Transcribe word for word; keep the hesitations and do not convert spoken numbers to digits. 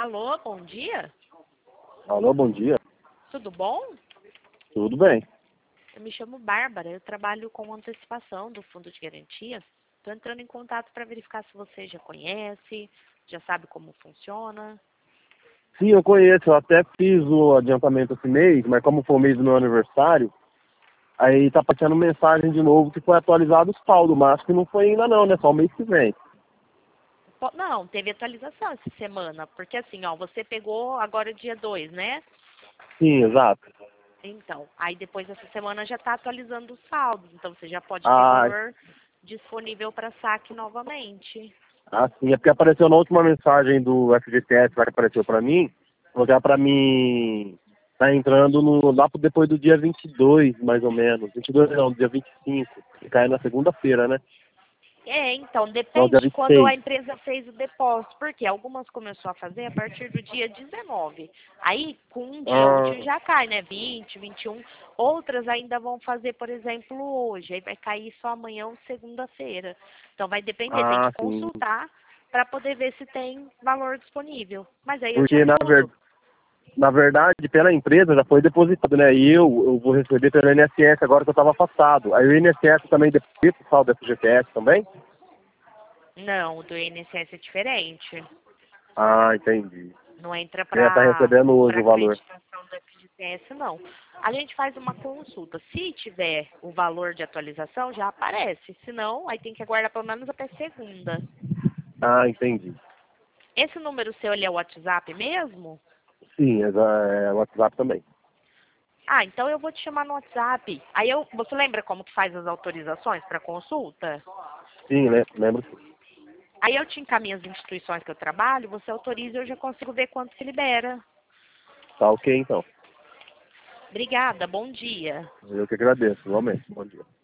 Alô, bom dia? Alô, bom dia. Tudo bom? Tudo bem? Eu me chamo Bárbara, eu trabalho com antecipação do Fundo de Garantia. Estou entrando em contato para verificar se você já conhece, já sabe como funciona. Sim, eu conheço. Eu até fiz o adiantamento esse mês, mas como foi o mês do meu aniversário, aí tá passando mensagem de novo que foi atualizado o saldo, mas acho que não foi ainda não, né? Só o mês que vem. Po- Não, teve atualização essa semana, porque assim, ó, você pegou agora dia dois, né? Sim, exato. Então, aí depois dessa semana já está atualizando os saldos, então você já pode ter Ah, valor disponível para saque novamente. ah, sim, é porque apareceu na última mensagem do F G T S lá que apareceu pra mim, falou que era pra mim tá entrando no, lá pro depois do dia vinte e dois, mais ou menos. vinte e dois não, dia vinte e cinco, que cai na segunda-feira, né? É, então, Não, dia depende de vinte e quando a seis. empresa fez o depósito, porque algumas começou a fazer a partir do dia dezenove. Aí, com um dia útil Ah, já cai, né? vinte, vinte e um. Outras ainda vão fazer, por exemplo, hoje. Aí vai cair só amanhã ou segunda-feira. Então, vai depender, tem que ah, sim. consultar para poder ver se tem valor disponível. Mas aí eu te Porque na ajudo. verdade, Na verdade, pela empresa já foi depositado, né? E eu, eu vou receber pelo I N S S agora que eu estava afastado. Aí o I N S S também deposita o saldo do F G T S também? Não, o do I N S S é diferente. Ah, entendi. Não entra Você já está para recebendo hoje para o valor. acreditação do F G T S, não. A gente faz uma consulta. Se tiver o valor de atualização, já aparece. Se não, aí tem que aguardar pelo menos até segunda. Ah, entendi. Esse número seu, ele é o WhatsApp mesmo? Sim, é, é o WhatsApp também. Ah, então eu vou te chamar no WhatsApp. Aí eu, você lembra como que faz as autorizações para consulta? Sim, né? Lembro sim. Aí eu te encaminho as instituições que eu trabalho, você autoriza e eu já consigo ver quanto que libera. Tá ok, então. Obrigada, bom dia. Eu que agradeço, igualmente. Bom dia.